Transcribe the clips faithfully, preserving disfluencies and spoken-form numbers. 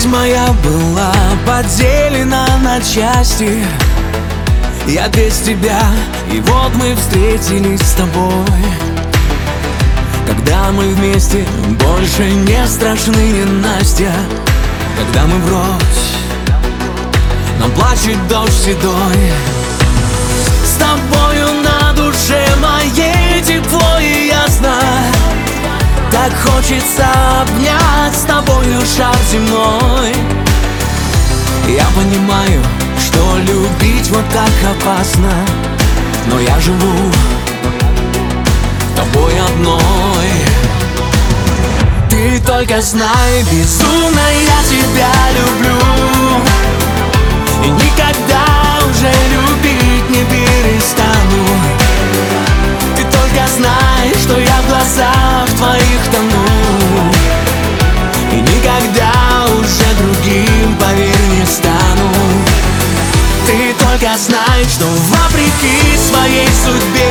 Жизнь моя была поделена на части. Я без тебя, и вот мы встретились с тобой. Когда мы вместе, больше не страшны ненастья. Когда мы врозь, нам плачет дождь седой. С тобою на душе моей тепло и ясно. Так хочется обнять с тобою шар земной. Я понимаю, что любить вот так опасно, но я живу тобой одной. Ты только знай, безумно я тебя люблю, и никогда уже любить не перестану. Ты только знай, что я в глазах твоих тону, и никогда уже другим, поверь, не стану. Ты только знай, что вопреки своей судьбе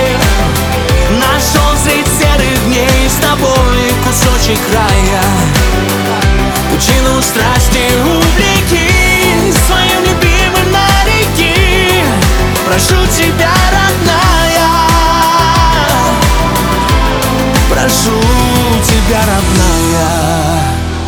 нашел средь серых дней с тобой кусочек рая. Пучину страсти увлеки своим любимым навеки. Прошу тебя, родная, прошу тебя, родная.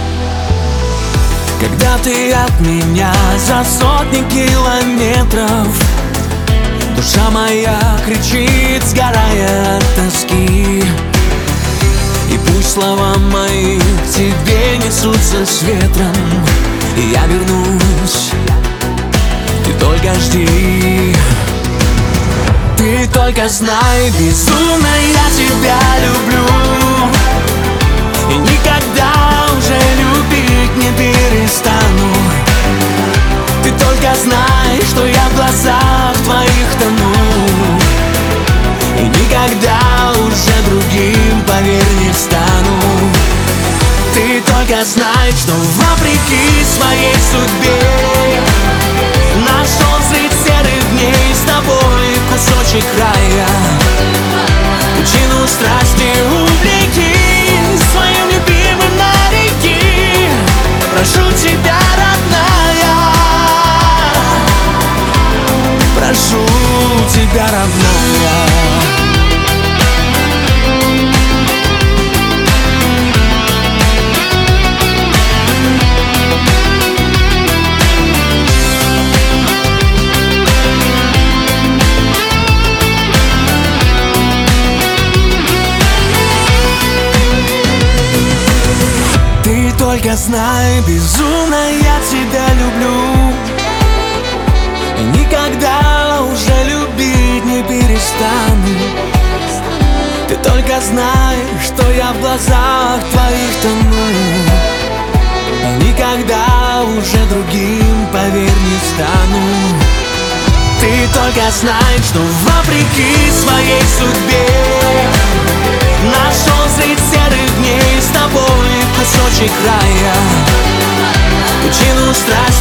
Когда ты от меня за сотни километров, душа моя кричит, сгорая от тоски. И пусть слова мои к тебе несутся с ветром, и я вернусь, ты только жди. Ты только знай, безумно я тебя люблю, и никогда уже любить не перестану. Ты только знай, что я в глазах твоих тону, и никогда уже другим, поверь, не стану. Ты только знай, что вопреки своей судьбе нашел средь серых дней с тобой кусочек рая. Пучину страсти увлеки своим любимым навеки. Прошу тебя, родная, прошу тебя, родная. Ты только знай, безумно я тебя люблю, и никогда уже любить не перестану. Ты только знай, что я в глазах твоих тону, и никогда уже другим, поверь, не стану. Ты только знай, что вопреки своей судьбе нашел средь серых дней с тобой кусочек рая. Пучину страсти